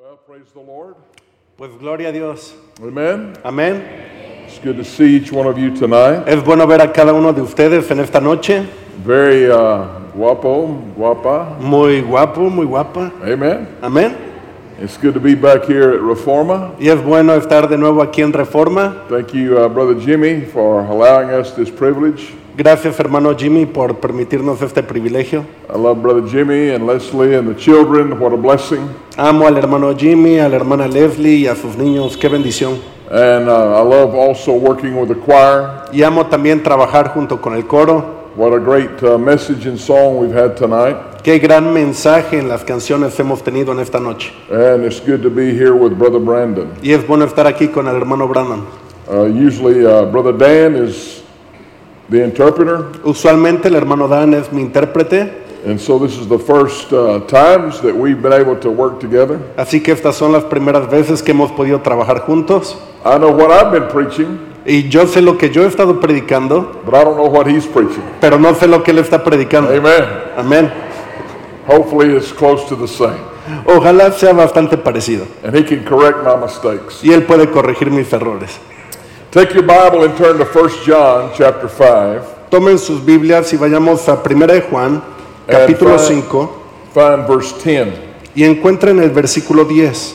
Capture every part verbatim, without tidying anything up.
Well, praise the Lord. Pues gloria a Dios. Amen. Amén. It's good to see each one of you tonight. Es bueno ver a cada uno de ustedes en esta noche. Very uh, guapo, guapa. Muy guapo, muy guapa. Amen. Amén. It's good to be back here at Reforma. Y es bueno estar de nuevo aquí en Reforma. Thank you, uh, Brother Jimmy, for allowing us this privilege. Gracias, hermano Jimmy, por permitirnos este privilegio. I love Brother Jimmy and Leslie and the children. What a blessing. Amo al hermano Jimmy, a la hermana Leslie y a sus niños. Qué bendición. And uh, I love also working with the choir. Y amo también trabajar junto con el coro. What a great uh, message and song we've had tonight. Qué gran mensaje en las canciones hemos tenido en esta noche. And it's good to be here with Brother Brandon. Y es bueno estar aquí con el hermano Brandon. Uh, usually uh, Brother Dan is the interpreter. Usualmente el hermano Dan es mi intérprete. And so this is the first uh, times that we've been able to work together. Así que estas son las primeras veces que hemos podido trabajar juntos. I know what I've been preaching, Y yo sé lo que yo he estado predicando, but I don't know what he's preaching. pero no sé lo que él está predicando. Amen. Amén. Hopefully it's close to the same. Ojalá sea bastante parecido. And he can correct my mistakes. Y él puede corregir mis errores. Take your Bible and turn to First John chapter five. Tomen sus Biblias y vayamos a Primera de Juan, capítulo And find- cinco, Find verse ten. y encuentren el versículo diez.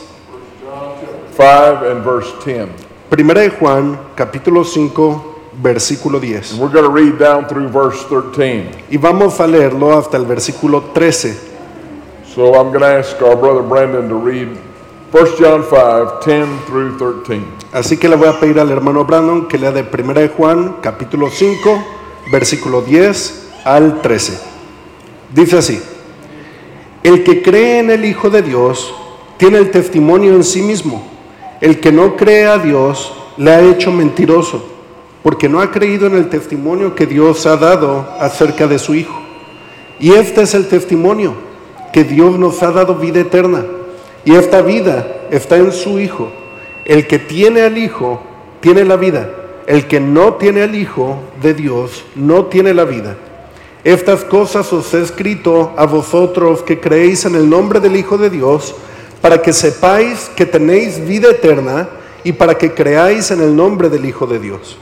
five and verse ten. Primera de Juan, capítulo cinco, versículo diez. And we're going to read down through verse thirteen. Y vamos a leerlo hasta el versículo trece. So I'm going to ask our brother Brandon to read First John five, ten through thirteen. Así que le voy a pedir al hermano Brandon que lea de Primera de Juan, capítulo cinco, versículo diez al trece. Dice así: El que cree en el Hijo de Dios tiene el testimonio en sí mismo. El que no cree a Dios le ha hecho mentiroso, porque no ha creído en el testimonio que Dios ha dado acerca de su Hijo. Y este es el testimonio, que Dios nos ha dado vida eterna, y esta vida está en su Hijo. El que tiene al Hijo tiene la vida. El que no tiene al Hijo de Dios no tiene la vida. Estas cosas os he escrito a vosotros que creéis en el nombre del Hijo de Dios, para que sepáis que tenéis vida eterna y para que creáis en el nombre del Hijo de Dios.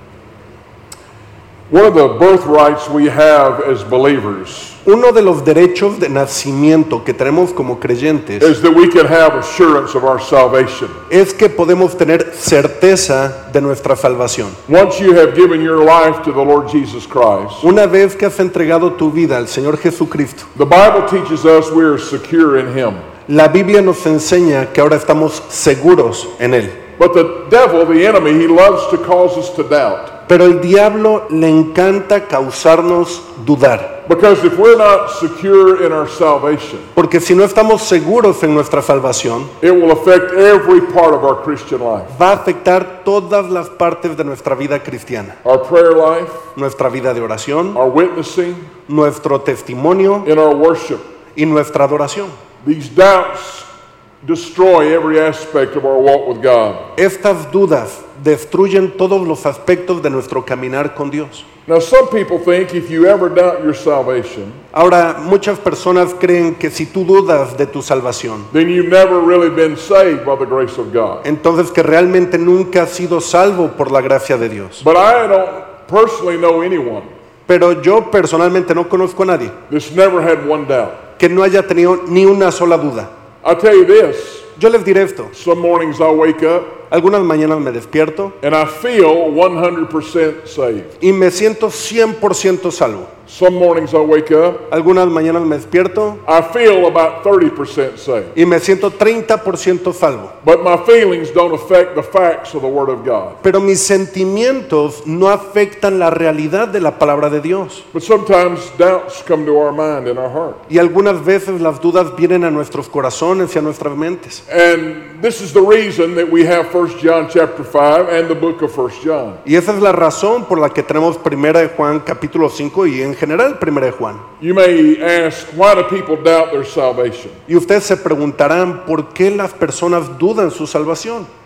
One of the birthrights we have as believers Uno de los derechos de nacimiento que tenemos como creyentes is that we can have assurance of our salvation. es que podemos tener certeza de nuestra salvación. Once you have given your life to the Lord Jesus Christ, Una vez que has entregado tu vida al Señor Jesucristo, the Bible teaches us we are secure in Him. la Biblia nos enseña que ahora estamos seguros en Él. But the devil, the enemy, he loves to cause us to doubt. Pero el diablo le encanta causarnos dudar. Because if we're not secure in our salvation, Porque si no estamos seguros en nuestra salvación, it will affect every part of our Christian life. va a afectar todas las partes de nuestra vida cristiana. Our prayer life, Nuestra vida de oración, our witnessing, nuestro testimonio in our worship. y nuestra adoración. These doubts destroy every aspect of our walk with God. Estas dudas destruyen todos los aspectos de nuestro caminar con Dios. Now, some people think if you ever doubt your salvation, Ahora, muchas personas creen que si tú dudas de tu salvación, then you've never really been saved by the grace of God. entonces que realmente nunca has sido salvo por la gracia de Dios. But I don't personally know anyone Pero yo personalmente no conozco a nadie that's never had one doubt. que no haya tenido ni una sola duda. I'll tell you this, Yo les diré esto: some mornings I wake up algunas mañanas me despierto and I feel one hundred percent saved. y me siento cien por ciento salvo. Some mornings I wake up, Algunas mañanas me despierto I feel about thirty percent saved. y me siento treinta por ciento salvo. But my feelings don't affect the facts of the Word of God. Pero mis sentimientos no afectan la realidad de la palabra de Dios. But sometimes doubts come to our mind and our heart. Y algunas veces las dudas vienen a nuestros corazones y a nuestras mentes. And this is the reason that we have First John chapter five and the book of First John. Y esa es la razón por la que tenemos Primera de Juan capítulo cinco y en general Primera de Juan. You may ask, why do people doubt their salvation? Y ustedes se preguntarán por qué las personas dudan su salvación.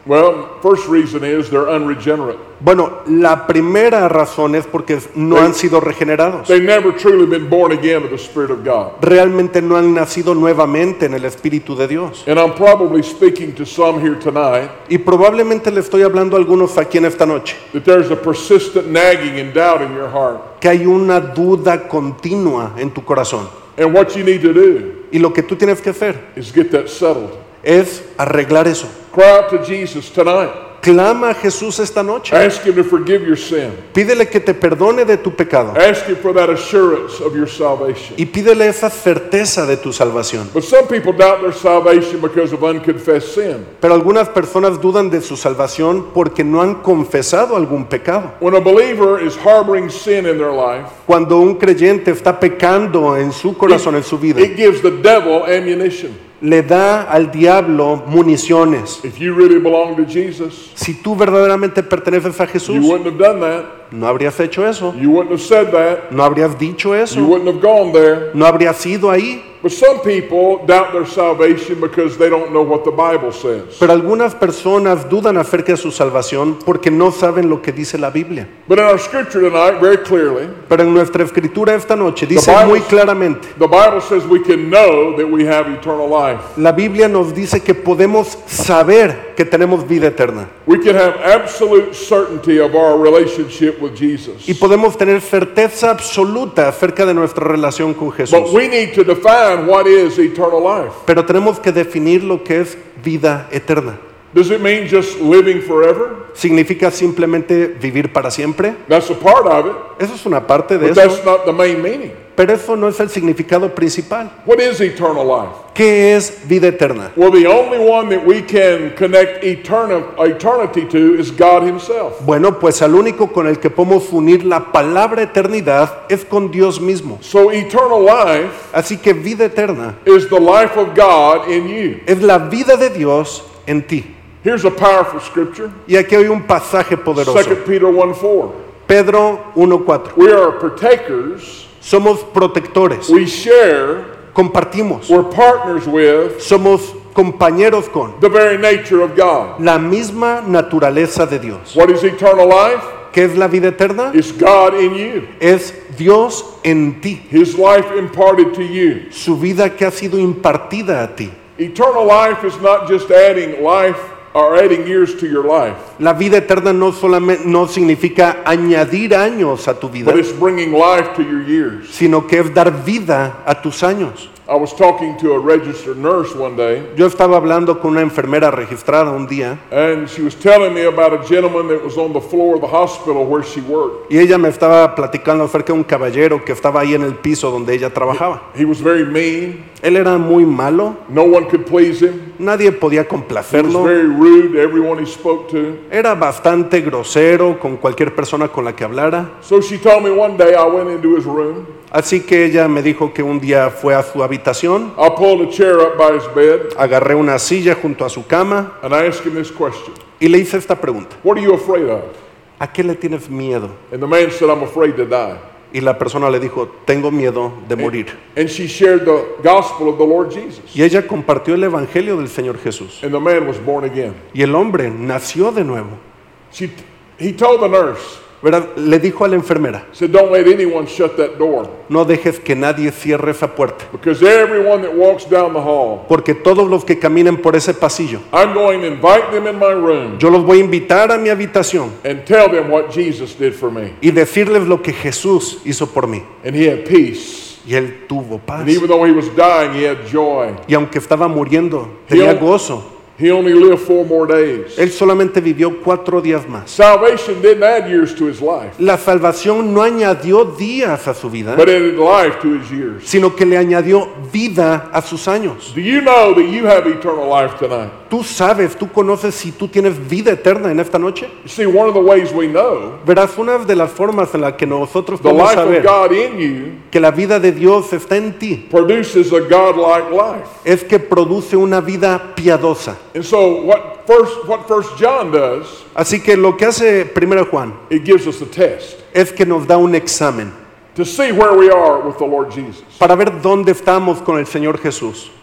Well, first reason is they're unregenerate. Bueno, la primera razón es porque no They- han sido regenerados. They've never truly been born again of the Spirit of God. Realmente no han nacido nuevamente en el Espíritu de Dios. And I'm probably speaking to some here tonight Y probablemente le estoy hablando a algunos aquí en esta noche, that there's a persistent nagging and doubt in your heart. que hay una duda continua en tu corazón. And what you need to do Y lo que tú tienes que hacer is get that settled. es arreglar eso. Cry out to Jesus tonight. Clama a Jesús esta noche. Ask Him to forgive your sin. Pídele que te perdone de tu pecado. Ask Him for that assurance of your salvation. Y pídele esa certeza de tu salvación. But some people doubt their salvation because of unconfessed sin. Pero algunas personas dudan de su salvación porque no han confesado algún pecado. When a believer is harboring sin in their life, Cuando un creyente está pecando en su corazón, en su vida, it gives the devil ammunition. le da al diablo municiones. If you really belong to Jesus, Si tú verdaderamente perteneces a you Jesús, wouldn't have done that. no habrías hecho eso, You wouldn't have said that. no habrías dicho You eso, wouldn't have gone there. no habrías ido ahí. But some people doubt their salvation because they don't know what the Bible says. Pero algunas personas dudan acerca de su salvación porque no saben lo que dice la Biblia. But in our scripture tonight, very clearly, Pero en nuestra escritura esta noche dice The Bible- muy claramente, the Bible says we can know that we have eternal life. la Biblia nos dice que podemos saber que tenemos vida eterna We can have absolute certainty of our relationship with Jesus. y podemos tener certeza absoluta acerca de nuestra relación con But Jesús. we need to define what is eternal life. Pero tenemos que definir lo que es vida eterna. Does it mean just living forever? ¿Significa simplemente vivir para siempre? That's a part of it, Eso es una parte de but eso, that's not the main meaning. pero eso no es el significado principal. What is eternal life? ¿Qué es vida eterna? Well, the only one that we can connect eterni- eternity to is God Himself. Bueno, pues al único con el que podemos unir la palabra eternidad es con Dios mismo. So eternal life Así que vida eterna is the life of God in you. es la vida de Dios en ti. Here's a powerful scripture, Y aquí hay un pasaje poderoso. Second Peter one four. Pedro uno cuatro. We are partakers, Somos protectores, we share, compartimos, we're partners with somos compañeros con the very nature of God. la misma naturaleza de Dios. What is eternal life? ¿Qué es la vida eterna? It's God in you, Es Dios en ti, His life imparted to you. su vida que ha sido impartida a ti. Eternal life is not just adding life or adding years to your life, La vida eterna no solamente no significa añadir años a tu vida, but it's bringing life to your years. sino que es dar vida a tus años. I was talking to a registered nurse one day, Yo estaba hablando con una enfermera registrada un día and she was telling me about a gentleman that was on the floor of the hospital where she worked. y ella me estaba platicando acerca de un caballero que estaba ahí en el piso donde ella trabajaba. He was very mean. Él era muy malo, No one could please him. nadie podía He was complacerlo, very rude to everyone he spoke to. era bastante grosero con cualquier persona con la que hablara. So she told me one day I went into his room. Así que ella me dijo que un día fue a su habitación, I pulled a chair up by his bed agarré una silla junto a su cama and I asked him this question. y le hice esta pregunta: What are you afraid of? ¿a qué le tienes miedo? And the man said, I'm afraid to die. Y la persona le dijo: tengo miedo de morir. And she shared the gospel of the Lord Jesus. Y ella compartió el evangelio del Señor Jesús. And the man was born again. Y el hombre nació de nuevo. She, he told the nurse, ¿Verdad? Le dijo a la enfermera: said, don't let anyone shut that door. no dejes que nadie cierre esa puerta, Because everyone that walks down the hall, porque todos los que caminen por ese pasillo, I'm going to invite them in my room yo los voy a invitar a mi habitación and tell them what Jesus did for me. y decirles lo que Jesús hizo por mí. And he had peace. Y él tuvo paz. And even though he was dying, he had joy. Y aunque estaba muriendo, tenía He- gozo. He only lived four more days. Él solamente vivió cuatro días más. Salvation didn't add years to his life, La salvación no añadió días a su vida, but added life to his years. sino que le añadió vida a sus años. Do you know that you have eternal life tonight? Tú sabes, tú conoces si tú tienes vida eterna en esta noche. You see, one of the ways we know Verás, una de las formas en la que nosotros the podemos life of saber God in you que la vida de Dios está en ti produces a godlike life. es que produce una vida piadosa. And so what first what First John does, Así que lo que hace primero Juan it gives us a test es que nos da un examen to see where we are with the Lord Jesus. para ver dónde estamos con el Señor Jesús.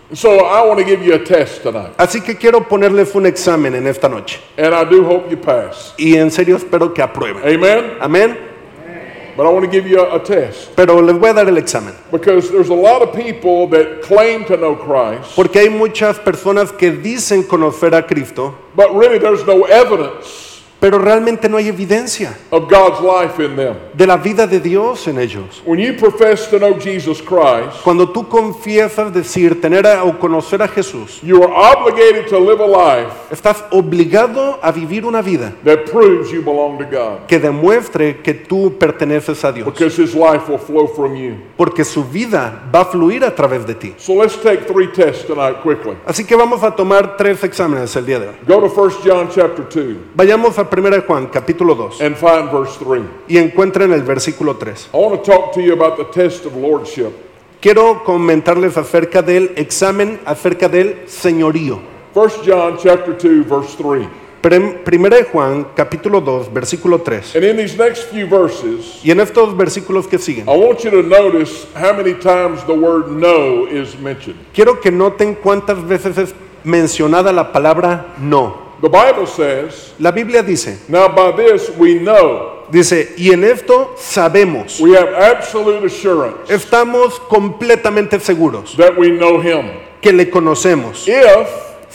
So I want to give you a test tonight. Así que quiero ponerles un examen en esta noche. And I do hope you pass. Y en serio espero que aprueben. Amen? Amén. But I want to give you a, a test. Pero les voy a dar el examen. Because there's a lot of people that claim to know Christ. Porque hay muchas personas que dicen conocer a Cristo, But really there's no evidence pero realmente no hay evidencia of God's life in them. de la vida de Dios en ellos. When you profess to know Jesus Christ, Cuando tú confiesas decir, tener a, o conocer a Jesús, you are obligated to live a life estás obligado a vivir una vida that proves you belong to God. que demuestre que tú perteneces a Dios, Because His life will flow from you. porque su vida va a fluir a través de ti. So let's take three tests tonight quickly. Así que vamos a tomar tres exámenes el día de hoy. Go to First John chapter two Vayamos a primera de Juan, capítulo dos, and find verse three. y encuentren el versículo tres. I want to talk to you about the test of lordship. Quiero comentarles acerca del examen, acerca del señorío. First John chapter two verse three. Prim- Primera de Juan, capítulo dos, versículo tres. And in these next few verses, Y en estos versículos que siguen, I want you to notice how many times the word no is mentioned. quiero que noten cuántas veces es mencionada la palabra no. The Bible says, La Biblia dice, now by this we know, dice, y en esto sabemos, we have absolute assurance estamos completamente seguros that we know Him, que le conocemos if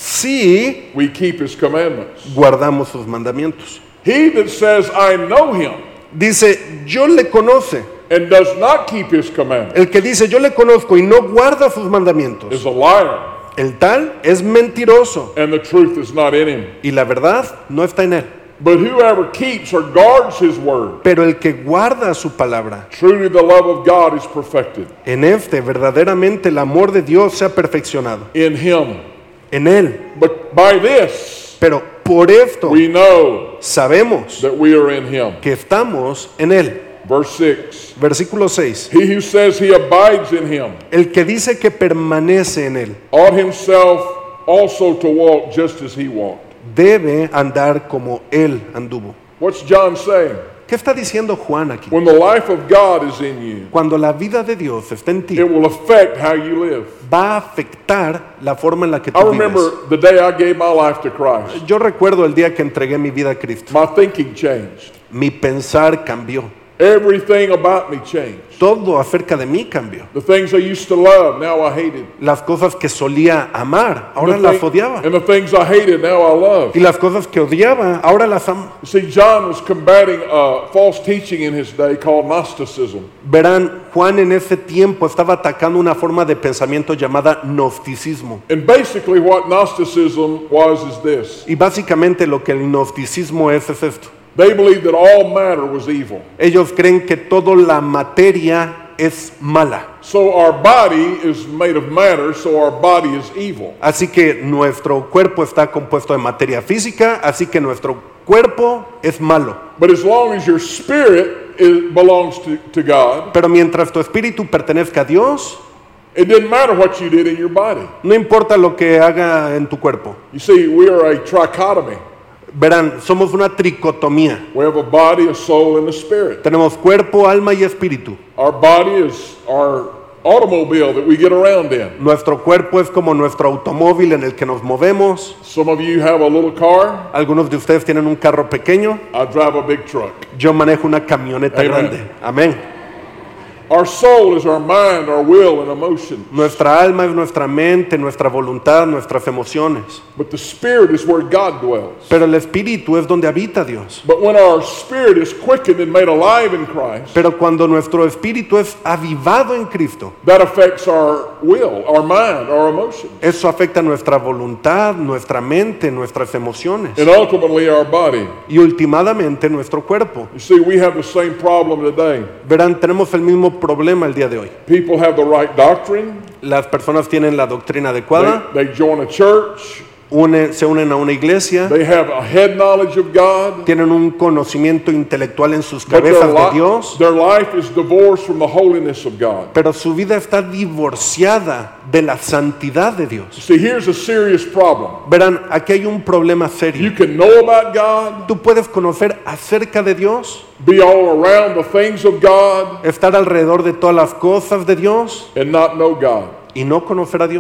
si we keep His commandments. guardamos sus mandamientos. He that says, I know Him, Dice, yo le conoce. and does not keep His commandments, El que dice, yo le conozco y no guarda sus mandamientos, is a liar, el tal es mentiroso and the truth is not in him. y la verdad no está en él. But whoever keeps or guards His word, Pero el que guarda su palabra, truly the love of God is perfected en este verdaderamente el amor de Dios se ha perfeccionado. in Him. En él. But by this Pero por esto we know sabemos that we are in Him. que estamos en él. Verse six. Versículo seis. He who says he abides in Him El que dice que permanece en él ought himself also to walk just as He walked. debe andar como él anduvo. What's John saying? ¿Qué está diciendo Juan aquí? When the life of God is in you, Cuando la vida de Dios está en ti, it will affect how you live. va a afectar la forma en la que tú I vives. remember the day I gave my life to Christ. Yo recuerdo el día que entregué mi vida a Cristo. My thinking changed. Mi pensar cambió. Everything about me changed. Todo acerca de mí cambió. The things I used to love, now I hated. Las cosas que solía amar, ahora And the las thing- odiaba. and the things I hated, now I love. Y las cosas que odiaba, ahora las amo. You see, John was combating a false teaching in his day called Gnosticism. Verán, Juan en ese tiempo estaba atacando una forma de pensamiento llamada gnosticismo. And basically what Gnosticism was is this. Y básicamente lo que el gnosticismo es es esto. They believed that all matter was evil. Ellos creen que toda la materia es mala. So our body is made of matter, so our body is evil. Así que nuestro cuerpo está compuesto de materia física, así que nuestro cuerpo es malo. But as long as your spirit is, belongs to, to God, Pero mientras tu espíritu pertenezca a Dios, it didn't matter what you did in your body. no importa lo que haga en tu cuerpo. You see, we are a trichotomy. Verán, somos una tricotomía. We have a body, a soul, and a spirit. Tenemos cuerpo, alma y espíritu. Our body is our automobile that we get around in. Nuestro cuerpo es como nuestro automóvil en el que nos movemos. Some of you have a little car. Algunos de ustedes tienen un carro pequeño. I drive a big truck. Yo manejo una camioneta Amen. grande. Amén. Our soul is our mind, our will, and emotion. Nuestra alma es nuestra mente, nuestra voluntad, nuestras emociones. But the spirit is where God dwells. Pero el espíritu es donde habita Dios. But when our spirit is quickened and made alive in Christ, Pero cuando nuestro espíritu es avivado en Cristo, that affects our will, our mind, our emotions, eso afecta nuestra voluntad, nuestra mente, nuestras emociones and ultimately our body. y últimamente nuestro cuerpo. You see, we have the same problem today. Verán, tenemos el mismo problema el día de hoy. People have the right doctrine. Las personas tienen la doctrina adecuada, They, they join a church. une- se unen a una iglesia, They have a head knowledge of God. tienen un conocimiento intelectual en sus But their, cabezas de li- Dios, their life is divorced from the holiness of God. pero su vida está divorciada de la santidad de Dios. See, here's a serious problem. Verán, aquí hay un problema serio. You can know about God, Tú puedes conocer acerca de Dios, be all around the things of God, estar alrededor de todas las cosas de Dios and not know God. y no conocer a Dios.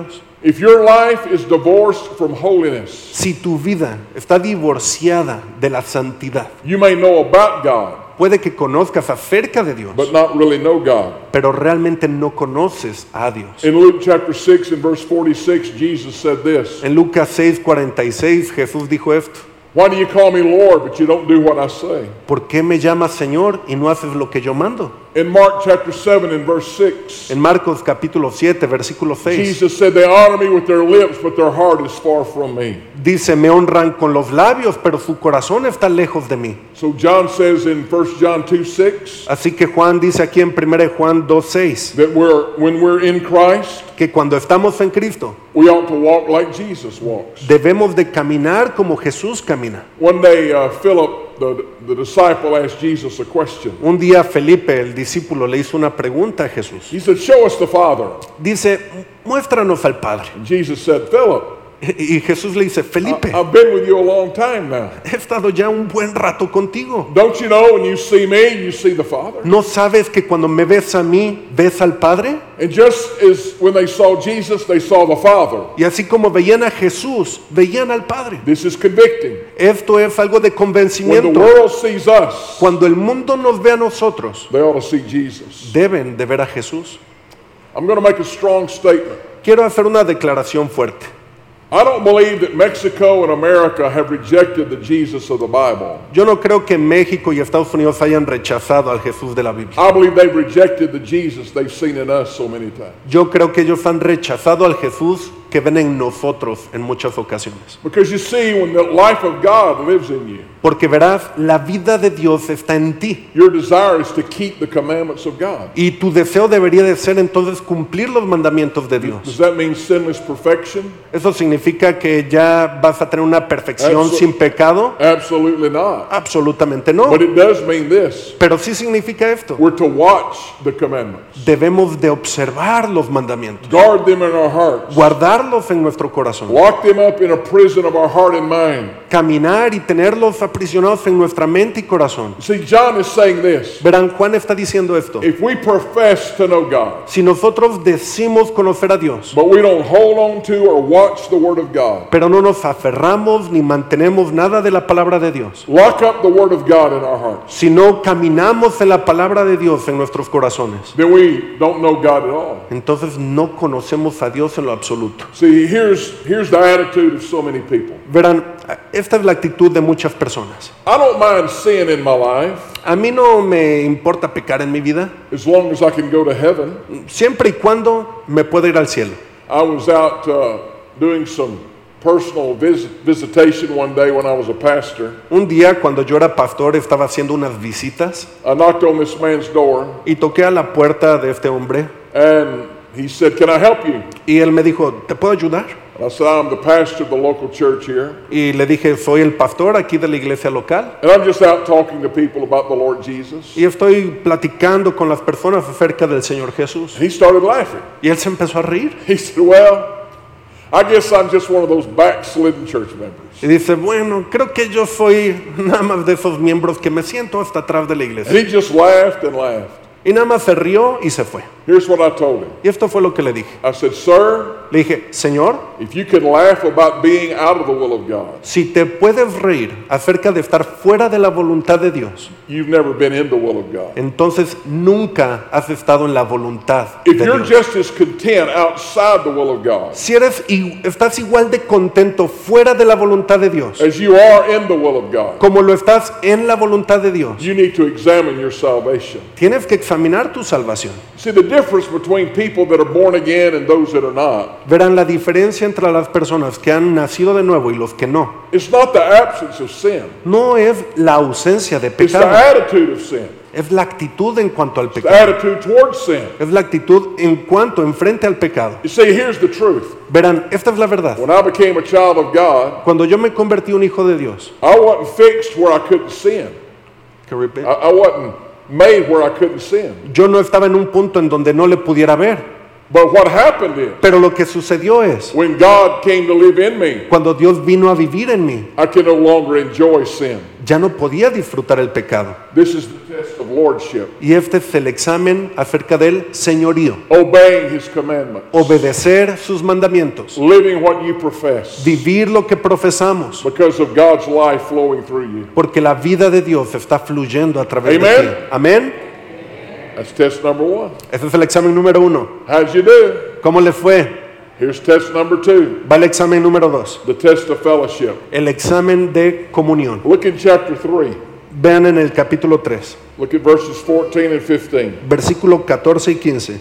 If your life is divorced from holiness, Si tu vida está divorciada de la santidad, you may know about God, puede que conozcas acerca de Dios, but not really know God. pero realmente no conoces a Dios. In Luke chapter six and verse forty-six, Jesus said this, En Lucas seis cuarenta y seis Jesús dijo esto: why do you call me Lord, but you don't do what I say? ¿Por qué me llamas Señor y no haces lo que yo mando? In Mark chapter seven and verse six, En Marcos capítulo siete versículo seis Jesus said, they honor me with their lips, but their heart is far from me. dice: me honran con los labios, pero su corazón está lejos de mí. So John says in First John two six, Así que Juan dice aquí en primera de Juan dos seis that we're, when we're in Christ, que cuando estamos en Cristo we ought to walk like Jesus walks. debemos de caminar como Jesús camina. One day, uh, Philip, the, the disciple, asked Jesus a question. Un día Felipe, el discípulo, le hizo una pregunta a Jesús. He said, show us the Father. Dice: muéstranos al Padre. And Jesus said, Philip, Y Jesús le dice: Felipe, I- I've been with you a long time now. he estado ya un buen rato contigo. Don't you know when you see me, you see the Father? ¿No sabes que cuando me ves a mí, ves al Padre? And just as when they saw Jesus, they saw the Father. Y así como veían a Jesús, veían al Padre. This is convicting. Esto es algo de When the convencimiento. world sees us, Cuando el mundo nos ve a nosotros, they ought to see Jesus. deben de ver a Jesús. I'm going to make a strong statement. Quiero hacer una declaración fuerte. I don't believe that Mexico and America have rejected the Jesus of the Bible. Yo no creo que México y Estados Unidos hayan rechazado al Jesús de la Biblia. I believe they've rejected the Jesus they've seen in us so many times. Yo creo que ellos han rechazado al Jesús que ven en nosotros en muchas ocasiones. Because you see, when the life of God lives in you, Porque verás, la vida de Dios está en ti. your desire is to keep the commandments of God. Y tu deseo debería de ser entonces cumplir los mandamientos de Does Dios. that mean sinless perfection? ¿Eso significa que ya vas a tener una perfección Absol- sin pecado? Absolutely not. Absolutamente no. But it does mean this. Pero sí significa esto. We're to watch the commandments, Debemos de observar los mandamientos, guard them in our hearts, guardarlos en nuestro corazón, lock them up in a prison of our heart and mind. caminar y tenerlos aprisionados en nuestra mente y corazón. See, John is saying this. Verán, Juan está diciendo esto. If we profess to know God, Si nosotros decimos conocer a Dios, but we don't hold on to or watch the Word of God, pero no nos aferramos ni mantenemos nada de la palabra de Dios, lock up the Word of God in our hearts, si no caminamos en la palabra de Dios en nuestros corazones, then we don't know God at all. entonces no conocemos a Dios en lo absoluto. See, here's, here's the attitude of so many people. Verán, esta es la actitud de muchas personas. I don't mind sin in my life A mí no me importa pecar en mi vida, as long as I can go to heaven. siempre y cuando me pueda ir al cielo. I was out uh, doing some personal vis- visitation one day when I was a pastor. Un día, cuando yo era pastor, estaba haciendo unas visitas I knocked on this man's door y toqué a la puerta de este hombre and he said, "Can I help you?" y él me dijo: ¿te puedo ayudar? And I said, "I'm the pastor of the local church here, Y le dije: soy el pastor aquí de la iglesia local and I'm just out talking to people about the Lord Jesus." y estoy platicando con las personas acerca del Señor Jesús. He started laughing. Y él se empezó a reír He said, "Well, I guess I'm just one of those backslidden church members." y dice: bueno, creo que yo soy nada más de esos miembros que me siento hasta atrás de la And iglesia. he just laughed and laughed. Y nada más se rió y se fue. Here's what I told him. Y esto fue lo que le dije. I said, "Sir, Le dije: Señor, if you can laugh about being out of the will of God, si te puedes reír acerca de estar fuera de la voluntad de Dios, you've never been in the will of God. entonces nunca has estado en la voluntad If de you're Dios. just as content outside the will of God Si eres y estás igual de contento fuera de la voluntad de Dios as you are in the will of God, como lo estás en la voluntad de Dios, you need to examine your salvation." tienes que examinar tu salvación. See, the difference between people that are born again and those that are not Verán, la diferencia entre las personas que han nacido de nuevo y los que no, is not the absence of sin, no es la ausencia de it's the pecado, attitude of sin, es la actitud en cuanto al the pecado, attitude towards sin. es la actitud en cuanto enfrente al pecado. You see, here's the truth. Verán, esta es la verdad. When I became a child of God, Cuando yo me convertí en un hijo de Dios, I wasn't fixed where I couldn't sin. que repeat, I, I wasn't made where I couldn't sin. yo no estaba en un punto en donde no le pudiera ver. But what happened is, Pero lo que sucedió es, when God came to live in me, cuando Dios vino a vivir en mí, I can no longer enjoy sin. ya no podía disfrutar el pecado. This is the test of lordship, Y este es el examen acerca del señorío. obeying his commandments, Obedecer sus mandamientos. living what you profess, Vivir lo que profesamos. because of God's life flowing through you. Porque la vida de Dios está fluyendo a través de Amen. ti. Amén. That's test number one. Ese es el examen número uno. How'd you do? ¿Cómo le fue? Here's test number two, Va el examen número dos. the test of fellowship. El examen de comunión. Look in chapter three. Vean en el capítulo tres, Look at verses fourteen and fifteen. versículo catorce y quince.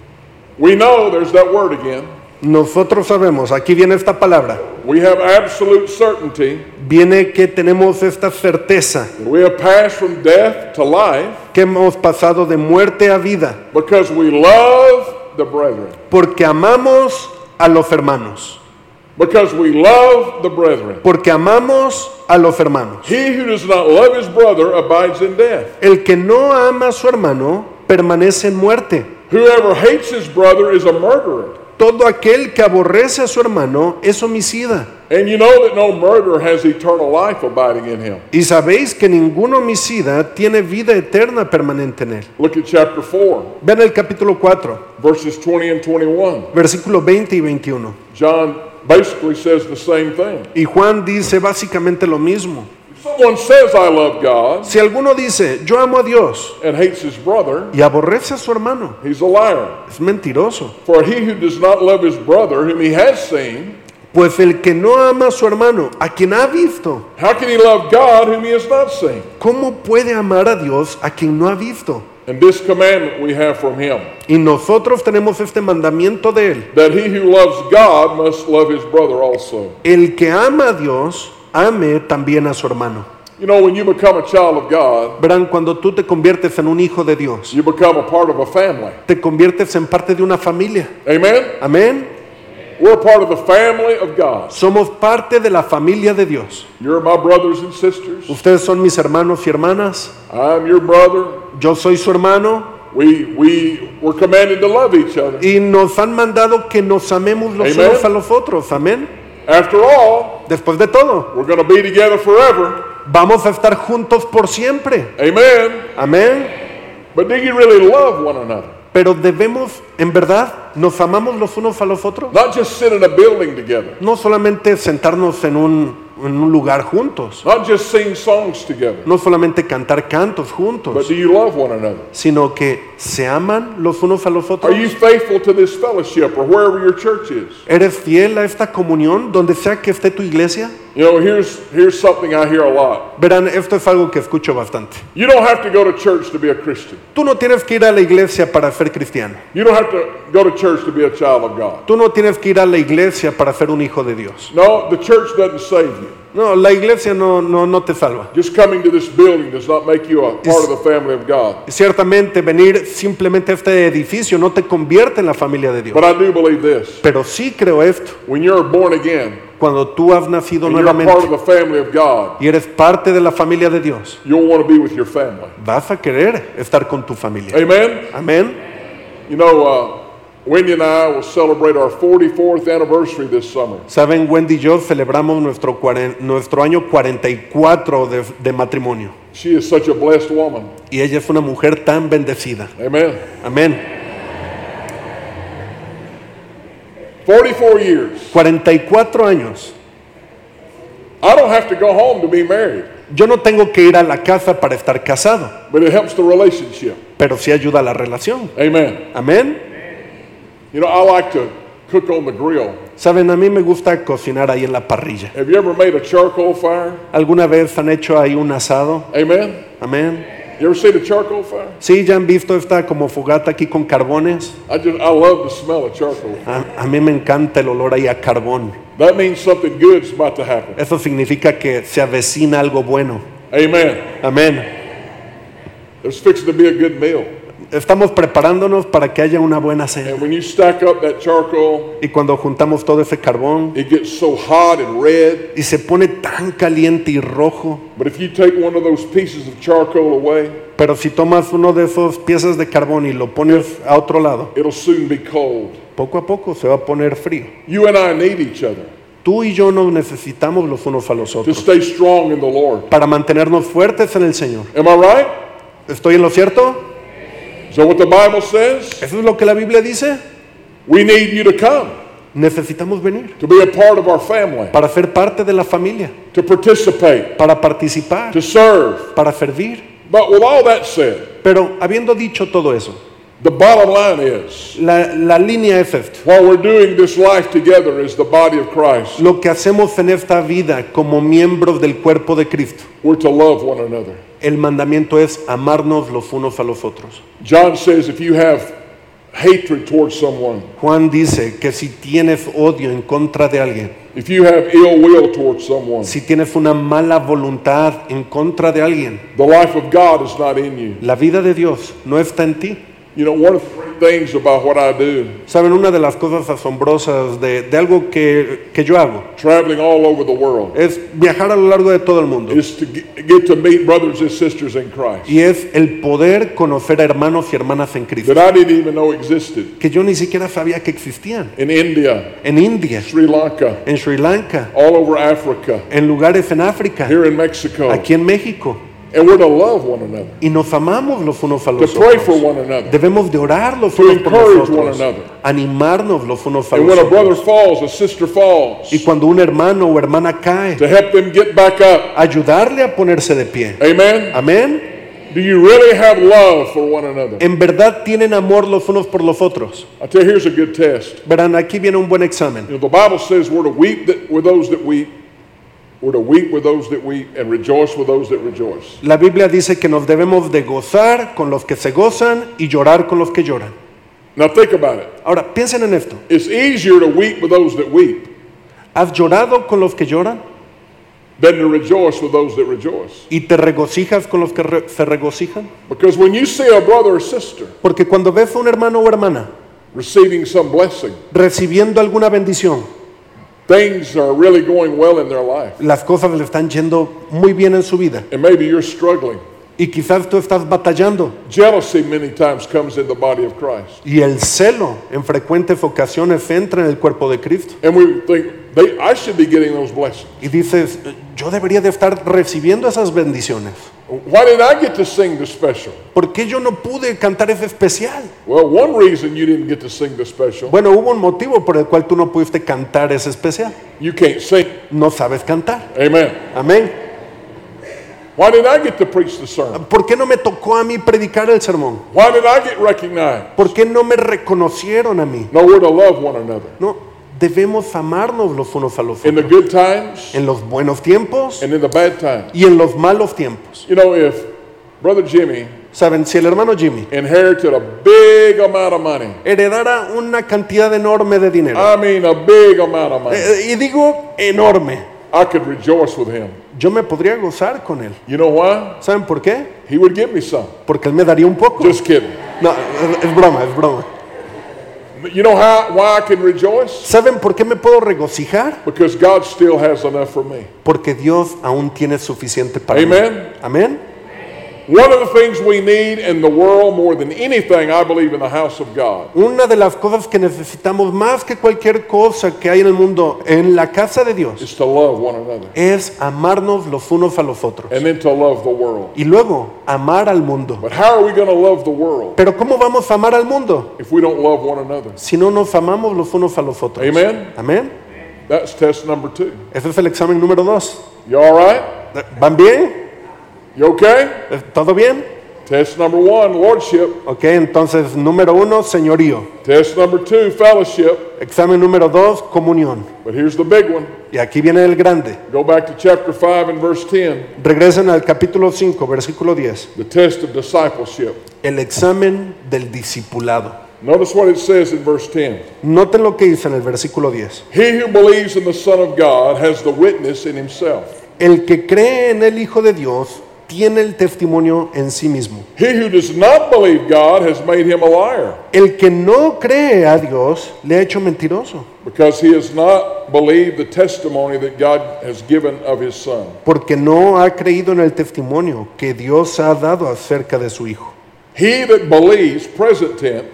We know, there's that word again. Nosotros sabemos, aquí viene esta palabra, We have absolute certainty viene que tenemos esta certeza that we have passed from death to life que hemos pasado de muerte a vida, because we love the brethren. porque amamos a los hermanos, Because we love the brethren. porque amamos a los hermanos. He who does not love his brother abides in death. El que no ama a su hermano permanece en muerte. Whoever hates his brother is a murderer. Todo aquel que aborrece a su hermano es homicida. And you know that no murderer has eternal life abiding in him. Y sabéis que ningún homicida tiene vida eterna permanente en él. Look at chapter four, Vean el capítulo cuatro, verses twenty and twenty-one. versículo veinte y veintiuno. John basically says the same thing. Y Juan dice básicamente lo mismo. If someone says, I love God, Si alguno dice, yo amo a Dios, and hates his brother, y aborrece a su hermano, he's a liar. es mentiroso. For he who does not love his brother whom he has seen, Pues el que no ama a su hermano, a quien ha visto, how can he love God whom he has not seen? ¿cómo puede amar a Dios a quien no ha visto? And this commandment we have from him, Y nosotros tenemos este mandamiento de él. that he who loves God must love his brother also. El que ama a Dios, ame también a su hermano. You know, when you become a child of God, Verán, cuando tú te conviertes en un hijo de Dios, you become a part of a family. te conviertes en parte de una familia. Amen? Amén. We're a part of the family of God. Somos parte de la familia de Dios. You're my brothers and sisters. Ustedes son mis hermanos y hermanas. I'm your brother. Yo soy su hermano. We, we were commanded to love each other. Y nos han mandado que nos amemos los Amen. unos a los otros. Amén. After all, Después de todo, we're going to be together forever. vamos a estar juntos por siempre. Amen. Amén. But do you really love one another? Pero debemos, en verdad, nos amamos los unos a los otros. Not just sit in a building together. No solamente sentarnos en un, en un lugar juntos. Not just sing songs together. No solamente cantar cantos But juntos. do you love one another? Sino que se aman los unos a los otros. Are you faithful to this fellowship or wherever your church is? ¿Eres fiel a esta comunión donde sea que esté tu iglesia? You know, here's, here's something I hear a lot. Verán, esto es algo que escucho bastante. You don't have to go to church to be a Christian. Tú no tienes que ir a la iglesia para ser cristiano. You don't have to go to church to be a child of God. Tú no tienes que ir a la iglesia para ser un hijo de Dios. No, the church doesn't save you. No, la iglesia no, no, no te salva. Just coming to this building does not make you a part of the family of God. Ciertamente venir simplemente a este edificio no te convierte en la familia de Dios. But I do believe this. Pero sí creo esto. When you're born again Cuando tú has nacido and you're a part of nuevamente the family of God, y eres parte de la familia de Dios, you'll want to be with your family. vas a querer estar con tu familia. Amen? Amén. You know, uh, Wendy and I will celebrate our forty-fourth anniversary this summer. Saben, Wendy y yo celebramos nuestro, cuaren- nuestro año cuarenta y cuatro de, de matrimonio. She is such a blessed woman. Y ella es una mujer tan bendecida. Amen. Amén. forty-four years. cuarenta y cuatro años. I don't have to go home to be married, Yo no tengo que ir a la casa para estar casado, but it helps the relationship. pero sí ayuda a la relación. Amen. Amén. You know, I like to cook on the grill. Saben, a mí me gusta cocinar ahí en la parrilla. Have you ever made a charcoal fire? ¿Alguna vez han hecho ahí un asado? Amen. Amén. You ever seen a charcoal fire? Sí, ya han visto esta como fogata aquí con carbones. I just I love the smell of charcoal. A, a mí me encanta el olor ahí a carbón. That means something good is about to happen. Eso significa que se avecina algo bueno. Amen. Amén. There's fixing to be a good meal. Estamos preparándonos para que haya una buena cena. And when you stack up that charcoal, Y cuando juntamos todo ese carbón it gets so hot and red. y se pone tan caliente y rojo, But if you take one of those pieces of charcoal away, pero si tomas uno de esos piezas de carbón y lo pones a otro lado, it'll soon be cold. poco a poco se va a poner frío. You and I need each other. Tú y yo nos necesitamos los unos a los to otros stay strong in the Lord. para mantenernos fuertes en el Señor. Am I right? ¿Estoy en lo cierto? So what the Bible says, Eso es lo que la Biblia dice. we need you to come, Necesitamos venir to be a part of our family, para ser parte de la familia, to participate, para participar, to serve. para servir. But with all that said, Pero habiendo dicho todo eso, the bottom line is, la, la línea es esto. while we're doing this life together as the body of Christ, Lo que hacemos en esta vida como miembros del cuerpo de Cristo, we're to love one another. el mandamiento es amarnos los unos a los otros. John says if you have hatred towards someone, Juan dice que si tienes odio en contra de alguien, if you have ill will towards someone, si tienes una mala voluntad en contra de alguien, the life of God is not in you. la vida de Dios no está en ti. You know, one of the great things about what I do, Saben, una de las cosas asombrosas de, de algo que, que yo hago traveling all over the world, es viajar a lo largo de todo el mundo. is to get get to meet brothers and sisters in Christ Y es el poder conocer a hermanos y hermanas en Cristo, that I didn't even know existed que yo ni siquiera sabía que existían. in India, En India, Sri Lanka, en Sri Lanka, all over Africa, en lugares en África, here in Mexico. aquí en México. And we're to love one another, Y nos amamos los unos a to los pray for otros. one another. Debemos de orar los To unos por encourage one nosotros, another. animarnos los unos a And los when a brother otros. falls, a sister falls, Y cuando un hermano o hermana cae, to help them get back up. ayudarle a ponerse de pie. Amen? Amén. Do you really have love for one another? En verdad tienen amor los unos por los otros. I tell you, here's a good test. Verán, aquí viene un buen examen. You know, the Bible says we're to weep that, with those that weep, we're to weep with those that weep, and rejoice with those that rejoice. La Biblia dice que nos debemos de gozar con los que se gozan y llorar con los que lloran. Now think about it. Ahora, piensen en esto. It's easier to weep with those that weep ¿Has llorado con los que lloran than to rejoice with those that rejoice. y te regocijas con los que re- se regocijan? Because when you see a brother or sister Porque cuando ves a un hermano o hermana receiving some blessing, recibiendo alguna bendición, things are really going well in their life, las cosas le están yendo muy bien en su vida and maybe you're struggling. y quizás tú estás batallando Jealousy many times comes in the body of Christ. y el celo en frecuentes ocasiones entra en el cuerpo de Cristo And we think, they, I should be getting those blessings. y dices, yo debería de estar recibiendo esas bendiciones. Why did I get to sing the special? ¿Por qué yo no pude cantar ese especial? Well, one reason you didn't get to sing the special, Bueno, hubo un motivo por el cual tú no pudiste cantar ese especial. you can't sing. No sabes cantar. Amen. Amén. Why did I get to preach the sermon? ¿Por qué no me tocó a mí predicar el sermón? Why did I get recognized? ¿Por qué no me reconocieron a mí? No, we're to love one another. No, debemos amarnos los unos a los In the otros. good times En los buenos tiempos and in the bad times. y en los malos tiempos. You know, if Brother Jimmy Saben, si el hermano Jimmy inherited a big amount of money, heredara una cantidad enorme de dinero, I mean a big amount of money, eh, y digo enorme, I could rejoice with him. yo me podría gozar con él. You know why? ¿Saben por qué? He would give me some. Porque él me daría un poco. Just kidding. No, es, es broma, es broma. You know how why I can rejoice? ¿Saben por qué me puedo regocijar? Because God still has enough for me. Porque Dios aún tiene suficiente para mí. Amen. Amén. One of the things we need in the world more than anything, I believe, in the house of God, Una de las cosas que necesitamos más que cualquier cosa que hay en el mundo, en la casa de Dios, is to love one another es amarnos los unos a los otros. and then to love the world. Y luego, amar al mundo. But how are we going to love the world Pero ¿cómo vamos a amar al mundo if we don't love one another? si no nos amamos los unos a los otros? Amen. Amén. That's test number two. Ese es el examen número dos. You all right? ¿Van bien? You okay? ¿Todo bien? Test number one, lordship. Ok, entonces número uno, señorío. Test number two, fellowship. Examen número dos, comunión. But here's the big one. Y aquí viene el grande. Go back to chapter five and verse ten. Regresen al capítulo cinco, versículo diez. The test of discipleship. El examen del discipulado. Notice what it says in verse ten. Noten lo que dice en el versículo diez. He who believes in the Son of God has the witness in himself. El que cree en el Hijo de Dios tiene el testimonio en sí mismo. He who does not believe God has made him a liar, El que no cree a Dios le ha hecho mentiroso, because he has not believed the testimony that God has given of his Son. porque no ha creído en el testimonio que Dios ha dado acerca de su Hijo. He that believes, present tense,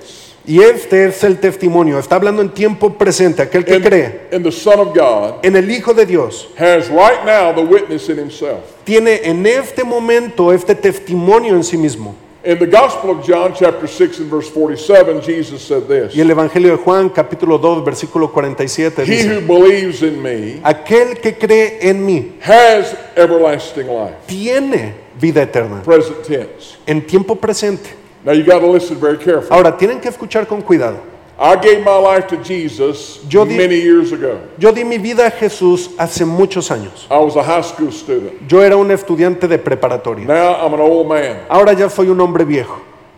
Y este es el testimonio. Está hablando en tiempo presente. Aquel que And, cree and the Son of God en el Hijo de Dios has right now the witness in himself. tiene en este momento este testimonio en sí mismo. In the Gospel of John, chapter six and verse forty-seven, Jesus said this: Y el Evangelio de Juan, capítulo dos, versículo cuarenta y siete, He dice: who believes in me aquel que cree en mí has everlasting life. tiene vida eterna. Present tense. En tiempo presente. Now you got to listen very carefully. Ahora, tienen que escuchar con cuidado. I gave my life to Jesus Yo di- many years ago. Yo di mi vida a Jesús hace muchos años. I was a high school student. Yo era un estudiante de preparatoria. Now I'm an old man. Ahora ya soy un hombre viejo.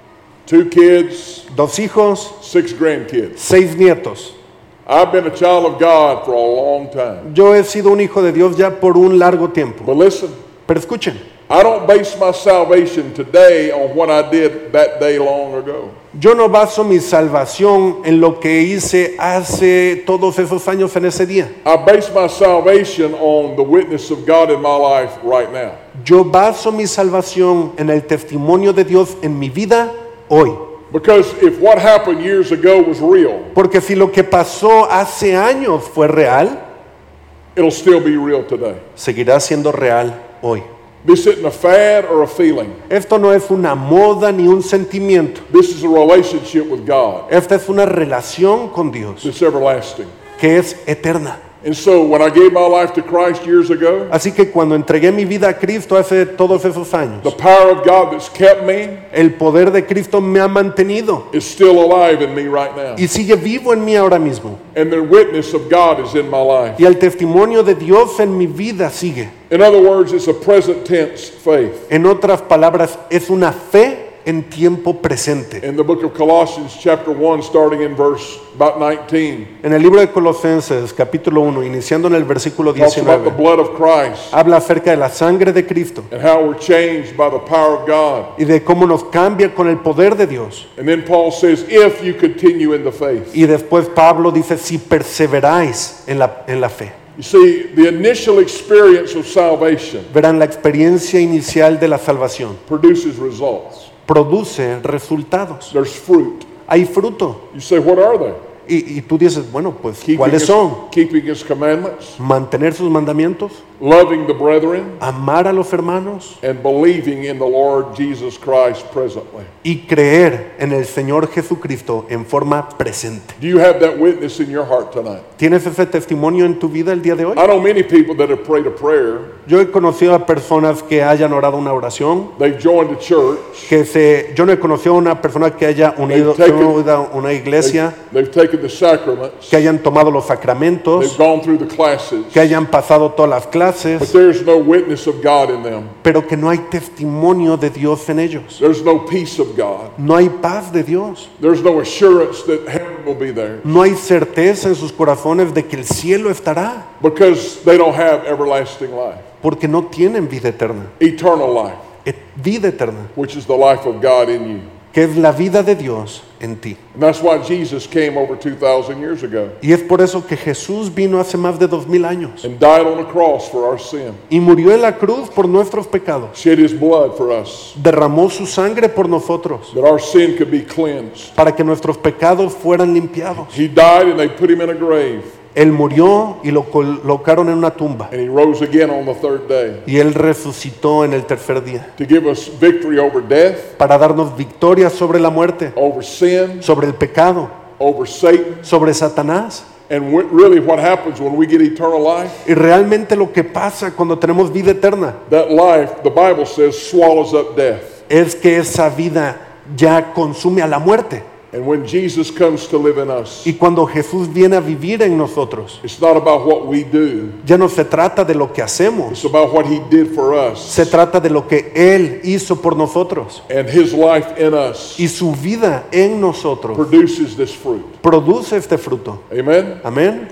Two kids, Dos hijos, six grandkids. seis nietos. I've been a child of God for a long time. Yo he sido un hijo de Dios ya por un largo tiempo. But listen, Pero escuchen, I don't base my salvation today on what I did that day long ago. yo no baso mi salvación en lo que hice hace todos esos años en ese día. I base my salvation on the witness of God in my life right now. Yo baso mi salvación en el testimonio de Dios en mi vida hoy. Because if what happened years ago was real, Porque si lo que pasó hace años fue real, it'll still be real today. seguirá siendo real hoy. This isn't a fad or a feeling. Esto no es una moda ni un sentimiento. This is a relationship with God Esta es una relación con Dios that's everlasting. que es eterna. And so when I gave my life to Christ years ago, Así que cuando entregué mi vida a Cristo hace todos esos años, the power of God that's kept me el poder de Cristo me ha mantenido is still alive in me right now. y sigue vivo en mí ahora mismo. And the witness of God is in my life. Y el testimonio de Dios en mi vida sigue. In other words, it's a present tense faith. En otras palabras, es una fe en tiempo presente. In the book of Colossians chapter one, starting in verse about nineteen, En el libro de Colosenses, capítulo uno, iniciando en el versículo talks about the diecinueve, blood of Christ habla acerca de la sangre de Cristo and how we're changed by the power of God. y de cómo nos cambia con el poder de Dios. And then Paul says, if you continue in the faith. Y después Pablo dice, si perseveráis en la, en la fe. You see, the initial experience of salvation Verán, la experiencia inicial de la salvación produces results. produce resultados. There's fruit. Hay fruto. You say, what are they? Y, y tú dices, bueno, pues, Keeping ¿cuáles his, son? keeping his commandments, Mantener sus mandamientos, loving the brethren, amar a los hermanos and believing in the Lord Jesus Christ presently. y creer en el Señor Jesucristo en forma presente. Do you have that witness in your heart tonight? ¿Tienes ese testimonio en tu vida el día de hoy? I know many people that have prayed a prayer. Yo he conocido a personas que hayan orado una oración, They've joined a church. que se, yo no he conocido a una persona que haya unido They've taken- unido a una iglesia, They've, they've taken the sacraments. que hayan tomado los They've sacramentos, gone through the classes. que hayan pasado todas las But clases, there's no witness of God in them. pero que no hay testimonio de Dios en ellos. There's no peace of God. No hay paz de Dios. There's no assurance that heaven will be there No hay certeza en sus corazones de que el cielo estará, because they don't have everlasting life, porque no tienen vida eterna. eternal life, Et- Vida eterna, which is the life of God in you. que es la vida de Dios en ti. And that's why Jesus came over two thousand years ago Y es por eso que Jesús vino hace más de dos mil años and died on the cross for our sin, y murió en la cruz por nuestros pecados. shed his blood for us, Derramó su sangre por nosotros that our sin could be cleansed. para que nuestros pecados fueran limpiados. He died and they put him in a grave, Él murió y lo colocaron en una tumba. and he rose again on the third day Y Él resucitó en el tercer día to give us victory over death, para darnos victoria sobre la muerte, over sin, sobre el pecado, over Satan. sobre Satanás. And wh- really what happens when we get eternal life, Y realmente lo que pasa cuando tenemos vida eterna that life, the Bible says, swallows up death. es que esa vida ya consume a la muerte. And when Jesus comes to live in us, Y cuando Jesús viene a vivir en nosotros, it's not about what we do, ya no se trata de lo que hacemos, it's about what he did for us se trata de lo que Él hizo por nosotros. and his life in us Y su vida en nosotros produces this fruit. produce este fruto. Amen? Amén.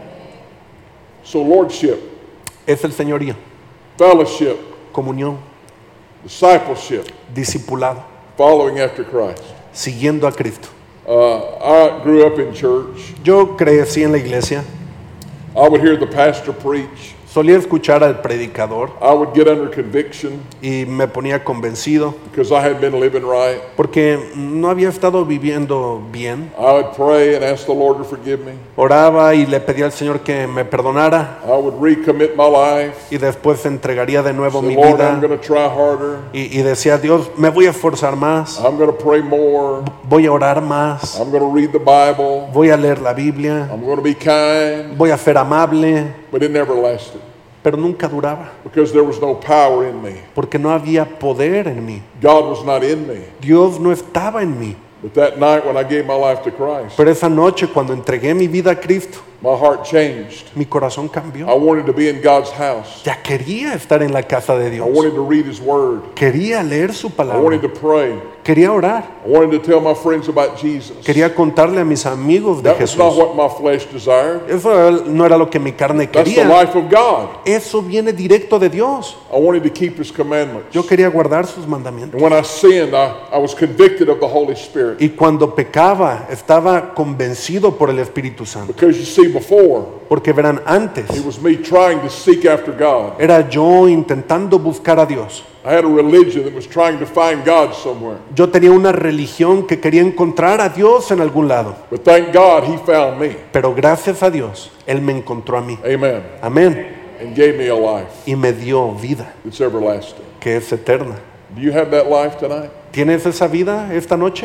So lordship, Es el señorío, fellowship, comunión, discipleship, discipulado, following after Christ. siguiendo a Cristo. Uh, I grew up in church. Yo crecí en la iglesia, I would hear the pastor preach. Solía escuchar al predicador I would get under conviction y me ponía convencido because I hadn't been living right. porque no había estado viviendo bien. I would pray and ask the Lord to forgive me. Oraba y le pedía al Señor que me perdonara I would recommit my life. y después entregaría de nuevo Say, mi Lord, vida I'm going to try harder. y, y decía, Dios, me voy a esforzar más, I'm going to pray more. voy a orar más, I'm going to read the Bible. voy a leer la Biblia, I'm going to be kind. voy a ser amable, But it never lasted pero nunca duraba because there was no power in me. porque no había poder en mí. God was not in me. Dios no estaba en mí. But that night when I gave my life to Christ, Pero esa noche cuando entregué mi vida a Cristo, my heart changed. mi corazón I cambió. wanted to be in God's house. Ya quería estar en la casa de I Dios. wanted to read His Word. Quería leer su I wanted palabra. to pray. Quería orar. I wanted to tell my friends about Jesus. Quería contarle a mis amigos de That was not Jesús. what my flesh desired. Eso no era lo que mi carne That's the quería. life of God. Eso viene directo de Dios. I wanted to keep His commandments. Yo quería guardar sus mandamientos. And when I sinned, I, I was convicted of the Holy Spirit. Y cuando pecaba, estaba convencido por el Espíritu Santo. Because you see, before, Porque verán, antes it was me trying to seek after God. era yo intentando buscar a Dios. I had a religion that was trying to find God somewhere. Yo tenía una religión que quería encontrar a Dios en algún lado. But thank God He found me. Pero gracias a Dios, Él me encontró a mí. Amen. Amén. And gave me a life Y me dio vida, that's everlasting. que es eterna. Do you have that life tonight? ¿Tienes esa vida esta noche?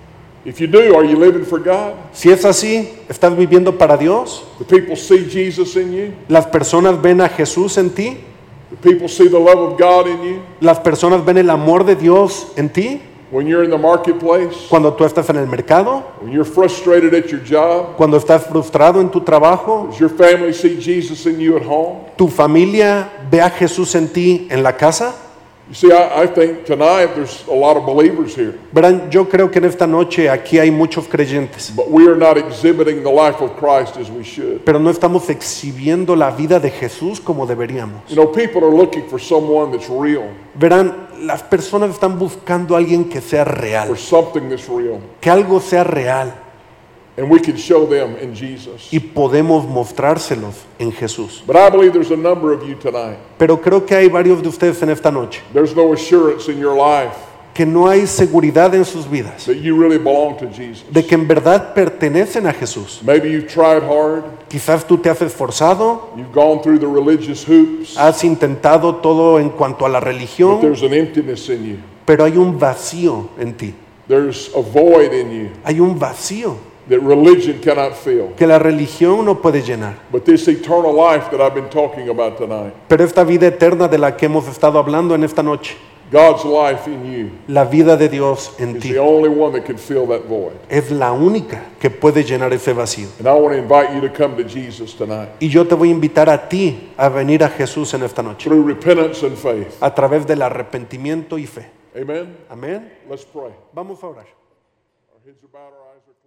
If you do, are you living for God? Si es así, ¿estás viviendo para Dios? The people see Jesus in you. ¿Las personas ven a Jesús en ti? The people see the love of God in you. ¿Las personas ven el amor de Dios en ti? When you're in the marketplace, Cuando tú estás en el mercado, when you're frustrated at your job, cuando estás frustrado en tu trabajo, does your family see Jesus in you at home? ¿tu familia ve a Jesús en ti en la casa? You see, I, I think tonight there's a lot of believers here, Verán, yo creo que en esta noche aquí hay muchos creyentes, but we are not exhibiting the life of Christ as we should. pero no estamos exhibiendo la vida de Jesús como deberíamos. You know, people are looking for someone that's real, Verán, las personas están buscando a alguien que sea real, for something that's real, que algo sea real, and we can show them in Jesus. y podemos mostrárselos en Jesús. But I believe there's a number of you tonight. Pero creo que hay varios de ustedes en esta noche There's no assurance in your life que no hay seguridad en sus vidas, that you really belong to Jesus. de que en verdad pertenecen a Jesús. Maybe you've tried hard, Quizás tú te has esforzado, you've gone through the religious hoops, has intentado todo en cuanto a la but religión, there's an emptiness in you. pero hay un vacío en ti. There's a void in you Hay un vacío that religion cannot fill. que la religión no puede llenar. But this eternal life that I've been talking about tonight, Pero esta vida eterna de la que hemos estado hablando en esta noche, God's life in you, la vida de Dios en is ti, the only one that can fill that void. es la única que puede llenar ese vacío. And I want to invite you to come to Jesus tonight Y yo te voy a invitar a ti a venir a Jesús en esta noche, through repentance and faith. a través del arrepentimiento y fe. Amen? Amén. Let's pray. Vamos a orar. Our heads are bowed, our eyes are closed.